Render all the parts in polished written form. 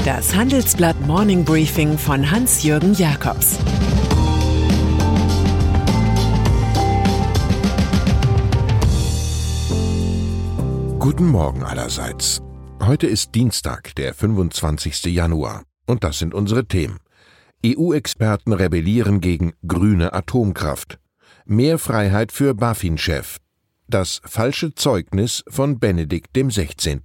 Das Handelsblatt Morning Briefing von Hans-Jürgen Jakobs. Guten Morgen allerseits. Heute ist Dienstag, der 25. Januar. Und das sind unsere Themen. EU-Experten rebellieren gegen grüne Atomkraft. Mehr Freiheit für BaFin-Chef. Das falsche Zeugnis von Benedikt XVI.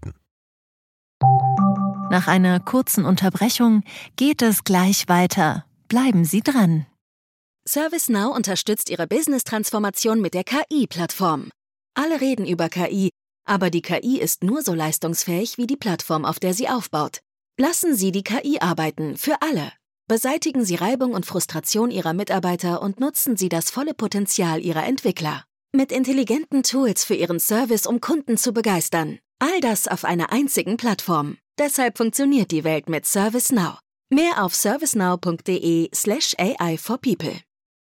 Nach einer kurzen Unterbrechung geht es gleich weiter. Bleiben Sie dran. ServiceNow unterstützt Ihre Business-Transformation mit der KI-Plattform. Alle reden über KI, aber die KI ist nur so leistungsfähig wie die Plattform, auf der sie aufbaut. Lassen Sie die KI arbeiten, für alle. Beseitigen Sie Reibung und Frustration Ihrer Mitarbeiter und nutzen Sie das volle Potenzial Ihrer Entwickler. Mit intelligenten Tools für Ihren Service, um Kunden zu begeistern. All das auf einer einzigen Plattform. Deshalb funktioniert die Welt mit ServiceNow. Mehr auf servicenow.de/AI for people.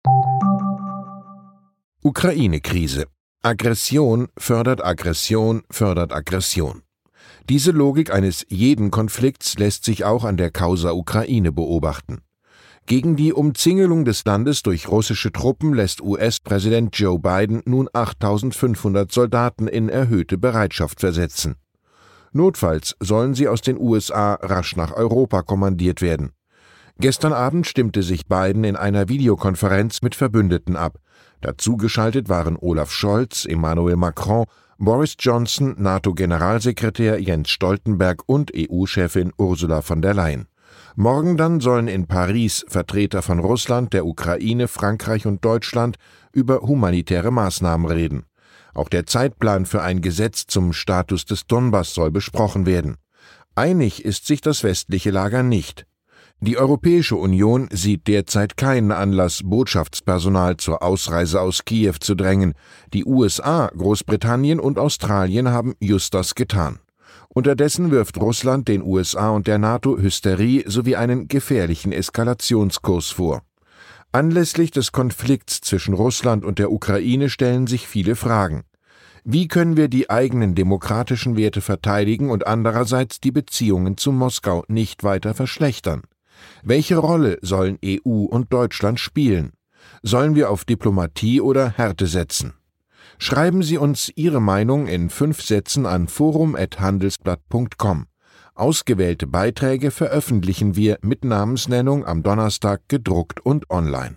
Ukraine-Krise. Aggression fördert Aggression fördert Aggression. Diese Logik eines jeden Konflikts lässt sich auch an der Causa Ukraine beobachten. Gegen die Umzingelung des Landes durch russische Truppen lässt US-Präsident Joe Biden nun 8.500 Soldaten in erhöhte Bereitschaft versetzen. Notfalls sollen sie aus den USA rasch nach Europa kommandiert werden. Gestern Abend stimmte sich Biden in einer Videokonferenz mit Verbündeten ab. Dazu geschaltet waren Olaf Scholz, Emmanuel Macron, Boris Johnson, NATO-Generalsekretär Jens Stoltenberg und EU-Chefin Ursula von der Leyen. Morgen dann sollen in Paris Vertreter von Russland, der Ukraine, Frankreich und Deutschland über humanitäre Maßnahmen reden. Auch der Zeitplan für ein Gesetz zum Status des Donbass soll besprochen werden. Einig ist sich das westliche Lager nicht. Die Europäische Union sieht derzeit keinen Anlass, Botschaftspersonal zur Ausreise aus Kiew zu drängen. Die USA, Großbritannien und Australien haben just das getan. Unterdessen wirft Russland den USA und der NATO Hysterie sowie einen gefährlichen Eskalationskurs vor. Anlässlich des Konflikts zwischen Russland und der Ukraine stellen sich viele Fragen. Wie können wir die eigenen demokratischen Werte verteidigen und andererseits die Beziehungen zu Moskau nicht weiter verschlechtern? Welche Rolle sollen EU und Deutschland spielen? Sollen wir auf Diplomatie oder Härte setzen? Schreiben Sie uns Ihre Meinung in 5 Sätzen an forum@handelsblatt.com. Ausgewählte Beiträge veröffentlichen wir mit Namensnennung am Donnerstag gedruckt und online.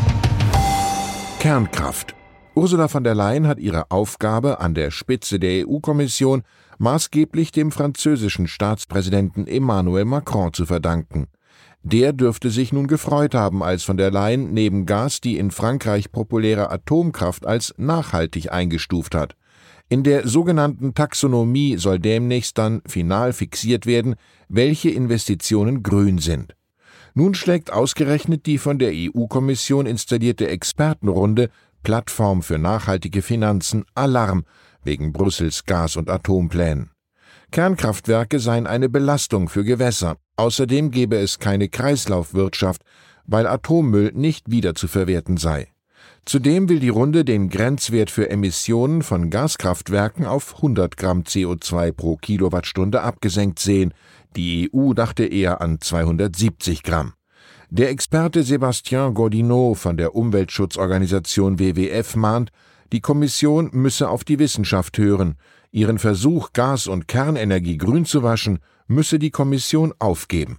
Kernkraft. Ursula von der Leyen hat ihre Aufgabe an der Spitze der EU-Kommission maßgeblich dem französischen Staatspräsidenten Emmanuel Macron zu verdanken. Der dürfte sich nun gefreut haben, als von der Leyen neben Gas die in Frankreich populäre Atomkraft als nachhaltig eingestuft hat. In der sogenannten Taxonomie soll demnächst dann final fixiert werden, welche Investitionen grün sind. Nun schlägt ausgerechnet die von der EU-Kommission installierte Expertenrunde Plattform für nachhaltige Finanzen Alarm wegen Brüssels Gas- und Atomplänen. Kernkraftwerke seien eine Belastung für Gewässer. Außerdem gebe es keine Kreislaufwirtschaft, weil Atommüll nicht wiederzuverwerten sei. Zudem will die Runde den Grenzwert für Emissionen von Gaskraftwerken auf 100 Gramm CO2 pro Kilowattstunde abgesenkt sehen. Die EU dachte eher an 270 Gramm. Der Experte Sébastien Gaudinot von der Umweltschutzorganisation WWF mahnt, die Kommission müsse auf die Wissenschaft hören. Ihren Versuch, Gas- und Kernenergie grün zu waschen, müsse die Kommission aufgeben.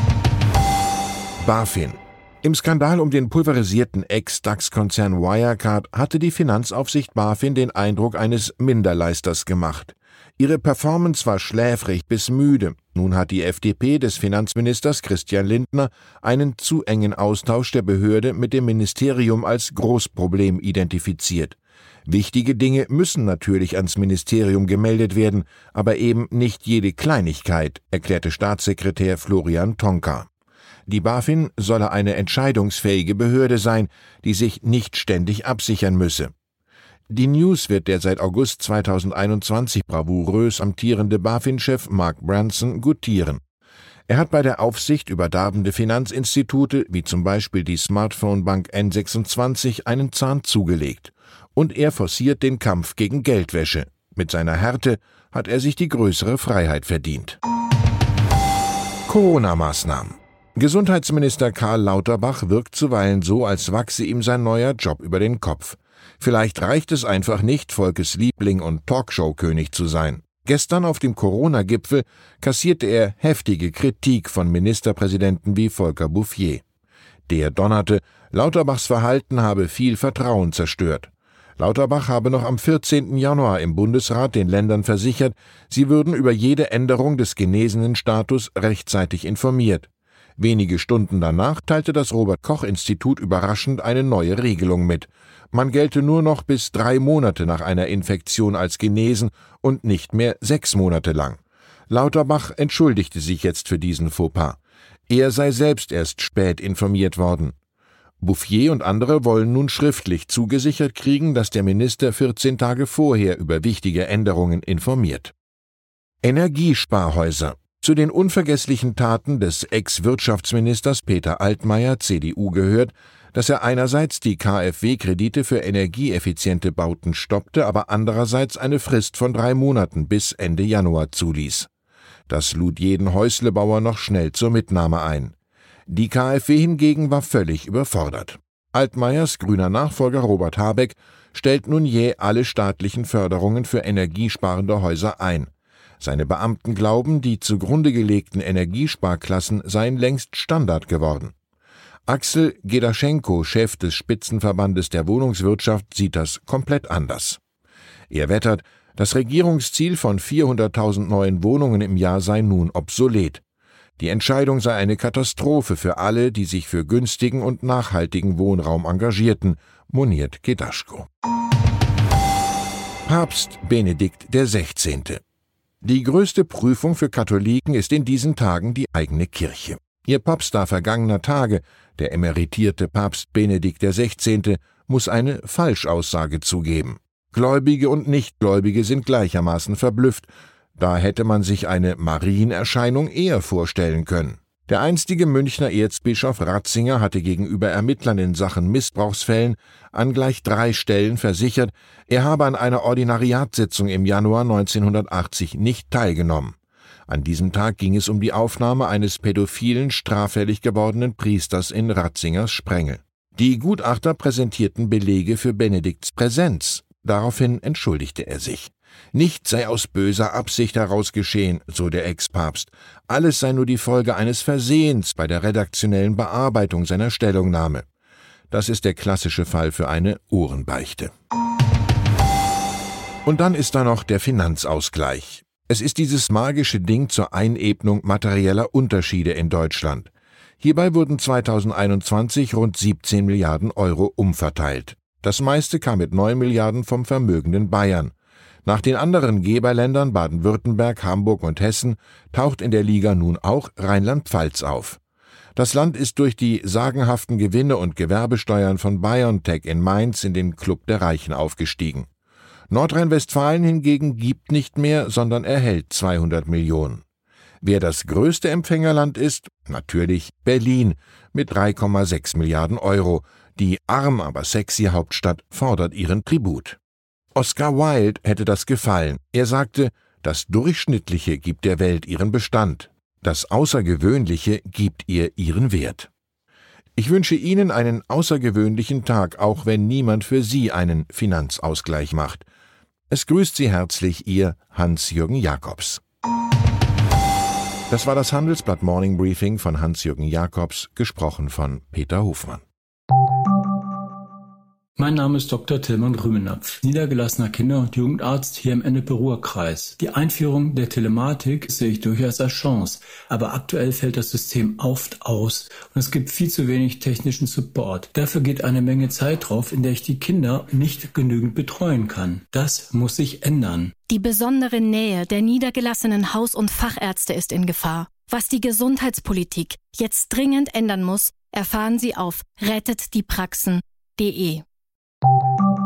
BaFin. Im Skandal um den pulverisierten Ex-DAX-Konzern Wirecard hatte die Finanzaufsicht BaFin den Eindruck eines Minderleisters gemacht. Ihre Performance war schläfrig bis müde. Nun hat die FDP des Finanzministers Christian Lindner einen zu engen Austausch der Behörde mit dem Ministerium als Großproblem identifiziert. Wichtige Dinge müssen natürlich ans Ministerium gemeldet werden, aber eben nicht jede Kleinigkeit, erklärte Staatssekretär Florian Tonka. Die BaFin solle eine entscheidungsfähige Behörde sein, die sich nicht ständig absichern müsse. Die News wird der seit August 2021 bravourös amtierende BaFin-Chef Mark Branson gutieren. Er hat bei der Aufsicht über darbende Finanzinstitute, wie zum Beispiel die Smartphone-Bank N26, einen Zahn zugelegt. Und er forciert den Kampf gegen Geldwäsche. Mit seiner Härte hat er sich die größere Freiheit verdient. Corona-Maßnahmen. Gesundheitsminister Karl Lauterbach wirkt zuweilen so, als wachse ihm sein neuer Job über den Kopf. Vielleicht reicht es einfach nicht, Volkes Liebling und Talkshow-König zu sein. Gestern auf dem Corona-Gipfel kassierte er heftige Kritik von Ministerpräsidenten wie Volker Bouffier. Der donnerte, Lauterbachs Verhalten habe viel Vertrauen zerstört. Lauterbach habe noch am 14. Januar im Bundesrat den Ländern versichert, sie würden über jede Änderung des Genesenenstatus rechtzeitig informiert. Wenige Stunden danach teilte das Robert-Koch-Institut überraschend eine neue Regelung mit. Man gelte nur noch bis 3 Monate nach einer Infektion als genesen und nicht mehr 6 Monate lang. Lauterbach entschuldigte sich jetzt für diesen Fauxpas. Er sei selbst erst spät informiert worden. Bouffier und andere wollen nun schriftlich zugesichert kriegen, dass der Minister 14 Tage vorher über wichtige Änderungen informiert. Energiesparhäuser. Zu den unvergesslichen Taten des Ex-Wirtschaftsministers Peter Altmaier, CDU, gehört, dass er einerseits die KfW-Kredite für energieeffiziente Bauten stoppte, aber andererseits eine Frist von 3 Monaten bis Ende Januar zuließ. Das lud jeden Häuslebauer noch schnell zur Mitnahme ein. Die KfW hingegen war völlig überfordert. Altmaiers grüner Nachfolger Robert Habeck stellt nun jäh alle staatlichen Förderungen für energiesparende Häuser ein. Seine Beamten glauben, die zugrunde gelegten Energiesparklassen seien längst Standard geworden. Axel Gedaschenko, Chef des Spitzenverbandes der Wohnungswirtschaft, sieht das komplett anders. Er wettert, das Regierungsziel von 400.000 neuen Wohnungen im Jahr sei nun obsolet. Die Entscheidung sei eine Katastrophe für alle, die sich für günstigen und nachhaltigen Wohnraum engagierten, moniert Gedaschko. Papst Benedikt XVI. Die größte Prüfung für Katholiken ist in diesen Tagen die eigene Kirche. Ihr Popstar vergangener Tage, der emeritierte Papst Benedikt XVI., muss eine Falschaussage zugeben. Gläubige und Nichtgläubige sind gleichermaßen verblüfft. Da hätte man sich eine Marienerscheinung eher vorstellen können. Der einstige Münchner Erzbischof Ratzinger hatte gegenüber Ermittlern in Sachen Missbrauchsfällen an gleich 3 Stellen versichert, er habe an einer Ordinariatssitzung im Januar 1980 nicht teilgenommen. An diesem Tag ging es um die Aufnahme eines pädophilen, straffällig gewordenen Priesters in Ratzingers Sprengel. Die Gutachter präsentierten Belege für Benedikts Präsenz. Daraufhin entschuldigte er sich. Nichts sei aus böser Absicht heraus geschehen, so der Ex-Papst. Alles sei nur die Folge eines Versehens bei der redaktionellen Bearbeitung seiner Stellungnahme. Das ist der klassische Fall für eine Ohrenbeichte. Und dann ist da noch der Finanzausgleich. Es ist dieses magische Ding zur Einebnung materieller Unterschiede in Deutschland. Hierbei wurden 2021 rund 17 Milliarden Euro umverteilt. Das meiste kam mit 9 Milliarden vom vermögenden Bayern. Nach den anderen Geberländern Baden-Württemberg, Hamburg und Hessen taucht in der Liga nun auch Rheinland-Pfalz auf. Das Land ist durch die sagenhaften Gewinne und Gewerbesteuern von BioNTech in Mainz in den Club der Reichen aufgestiegen. Nordrhein-Westfalen hingegen gibt nicht mehr, sondern erhält 200 Millionen. Wer das größte Empfängerland ist? Natürlich Berlin mit 3,6 Milliarden Euro. Die arm, aber sexy Hauptstadt fordert ihren Tribut. Oscar Wilde hätte das gefallen. Er sagte, das Durchschnittliche gibt der Welt ihren Bestand. Das Außergewöhnliche gibt ihr ihren Wert. Ich wünsche Ihnen einen außergewöhnlichen Tag, auch wenn niemand für Sie einen Finanzausgleich macht. Es grüßt Sie herzlich Ihr Hans-Jürgen Jakobs. Das war das Handelsblatt Morning Briefing von Hans-Jürgen Jakobs, gesprochen von Peter Hofmann. Mein Name ist Dr. Tilman Rümenapf, niedergelassener Kinder- und Jugendarzt hier im Ennepe-Ruhr-Kreis. Die Einführung der Telematik sehe ich durchaus als Chance, aber aktuell fällt das System oft aus und es gibt viel zu wenig technischen Support. Dafür geht eine Menge Zeit drauf, in der ich die Kinder nicht genügend betreuen kann. Das muss sich ändern. Die besondere Nähe der niedergelassenen Haus- und Fachärzte ist in Gefahr. Was die Gesundheitspolitik jetzt dringend ändern muss, erfahren Sie auf rettetdiepraxen.de.